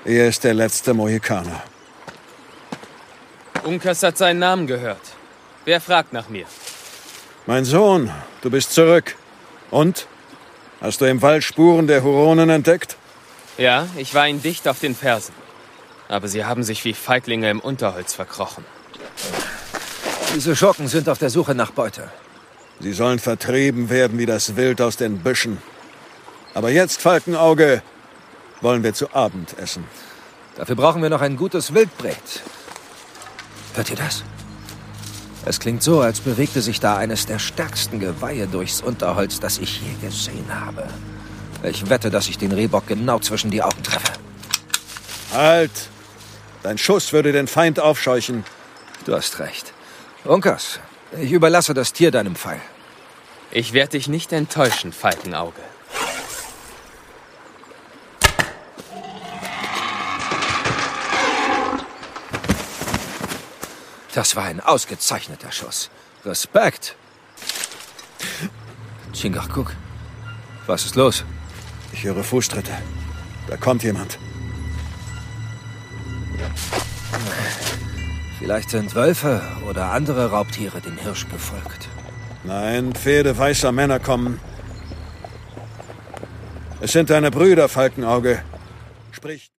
Er ist der letzte Mohikaner. Uncas hat seinen Namen gehört. Wer fragt nach mir? Mein Sohn, du bist zurück. Und? Hast du im Wald Spuren der Huronen entdeckt? Ja, ich war ihnen dicht auf den Fersen. Aber sie haben sich wie Feiglinge im Unterholz verkrochen. Diese Schurken sind auf der Suche nach Beute. Sie sollen vertrieben werden wie das Wild aus den Büschen. Aber jetzt, Falkenauge, wollen wir zu Abend essen. Dafür brauchen wir noch ein gutes Wildbret. Hört ihr das? Es klingt so, als bewegte sich da eines der stärksten Geweihe durchs Unterholz, das ich je gesehen habe. Ich wette, dass ich den Rehbock genau zwischen die Augen treffe. Halt! Dein Schuss würde den Feind aufscheuchen. Du hast recht. Uncas, ich überlasse das Tier deinem Pfeil. Ich werde dich nicht enttäuschen, Falkenauge. Das war ein ausgezeichneter Schuss. Respekt. Chingachgook, was ist los? Ich höre Fußtritte. Da kommt jemand. Vielleicht sind Wölfe oder andere Raubtiere dem Hirsch gefolgt. Nein, Pferde weißer Männer kommen. Es sind deine Brüder, Falkenauge. Sprich.